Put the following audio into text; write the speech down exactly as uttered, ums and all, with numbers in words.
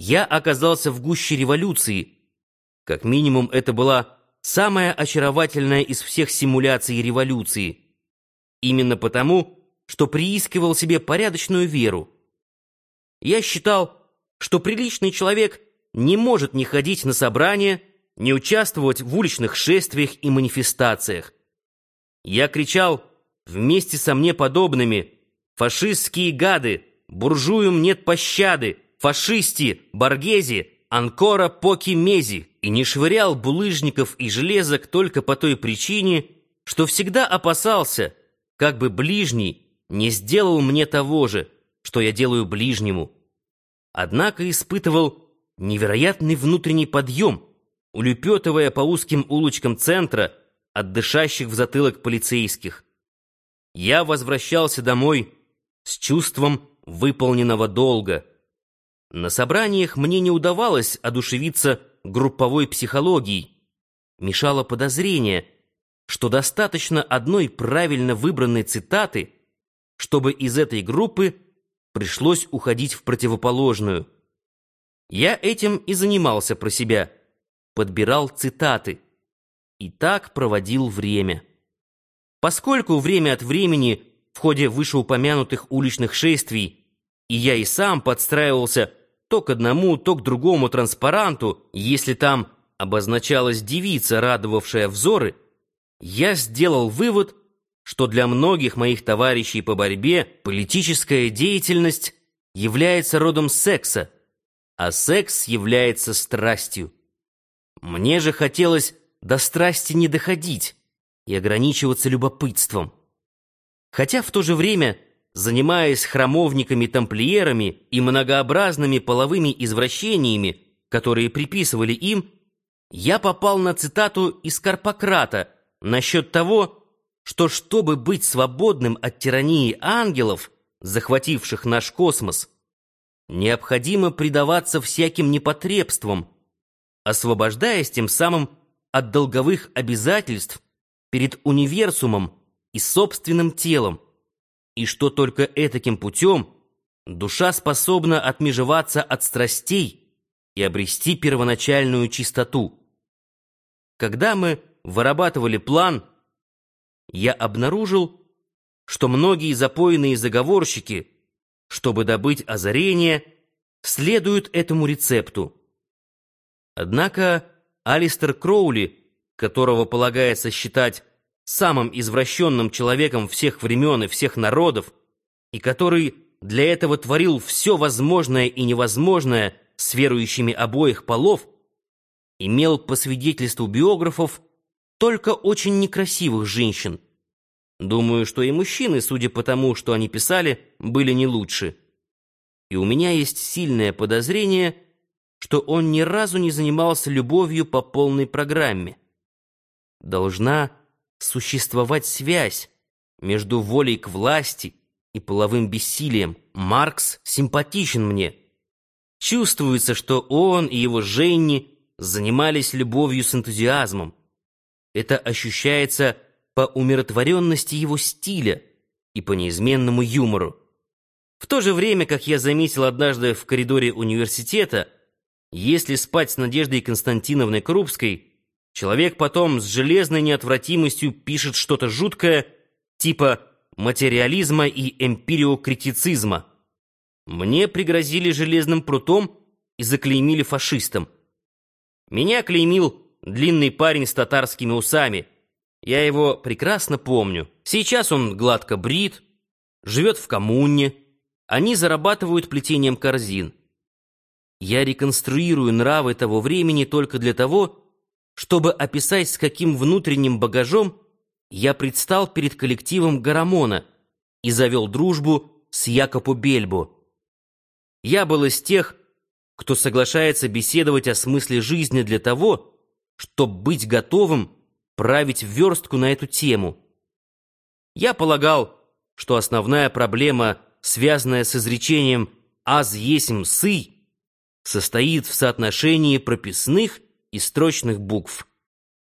я оказался в гуще революции. Как минимум, это была самая очаровательная из всех симуляций революции. Именно потому, что приискивал себе порядочную веру. Я считал, что приличный человек не может не ходить на собрания, не участвовать в уличных шествиях и манифестациях. Я кричал вместе со мне подобными: «Фашистские гады! Буржуям нет пощады! Фашисти! Боргези! Анкора поки мези!» И не швырял булыжников и железок только по той причине, что всегда опасался, как бы ближний не сделал мне того же, что я делаю ближнему. Однако испытывал невероятный внутренний подъем, улепетывая по узким улочкам центра от дышащих в затылок полицейских. Я возвращался домой с чувством выполненного долга. На собраниях мне не удавалось одушевиться групповой психологией. Мешало подозрение, что достаточно одной правильно выбранной цитаты, чтобы из этой группы пришлось уходить в противоположную. Я этим и занимался про себя, подбирал цитаты и так проводил время. Поскольку время от времени в ходе вышеупомянутых уличных шествий и я и сам подстраивался то к одному, то к другому транспаранту, если там обозначалась девица, радовавшая взоры, я сделал вывод, что для многих моих товарищей по борьбе политическая деятельность является родом секса, а секс является страстью. Мне же хотелось до страсти не доходить и ограничиваться любопытством. Хотя в то же время, занимаясь храмовниками-тамплиерами и многообразными половыми извращениями, которые приписывали им, я попал на цитату из Карпократа насчет того, что чтобы быть свободным от тирании ангелов, захвативших наш космос, необходимо предаваться всяким непотребствам, освобождаясь тем самым от долговых обязательств перед универсумом и собственным телом, и что только этаким путем душа способна отмежеваться от страстей и обрести первоначальную чистоту. Когда мы вырабатывали план, я обнаружил, что многие запойные заговорщики, чтобы добыть озарение, следуют этому рецепту. Однако Алистер Кроули, которого полагается считать самым извращенным человеком всех времен и всех народов, и который для этого творил все возможное и невозможное с верующими обоих полов, имел, по свидетельству биографов, только очень некрасивых женщин. Думаю, что и мужчины, судя по тому, что они писали, были не лучше. И у меня есть сильное подозрение, что он ни разу не занимался любовью по полной программе. Должна существовать связь между волей к власти и половым бессилием. Маркс симпатичен мне. Чувствуется, что он и его Женни занимались любовью с энтузиазмом. Это ощущается по умиротворенности его стиля и по неизменному юмору. В то же время, как я заметил однажды в коридоре университета, если спать с Надеждой Константиновной Крупской, человек потом с железной неотвратимостью пишет что-то жуткое, типа материализма и эмпириокритицизма. Мне пригрозили железным прутом и заклеймили фашистом. Меня клеймил длинный парень с татарскими усами. Я его прекрасно помню. Сейчас он гладко брит, живет в коммуне. Они зарабатывают плетением корзин. Я реконструирую нравы того времени только для того, чтобы описать, с каким внутренним багажом я предстал перед коллективом Гарамона и завел дружбу с Якобу Бельбо. Я был из тех, кто соглашается беседовать о смысле жизни для того, чтобы быть готовым править верстку на эту тему. Я полагал, что основная проблема, связанная с изречением «аз есмь сый», состоит в соотношении прописных и строчных букв.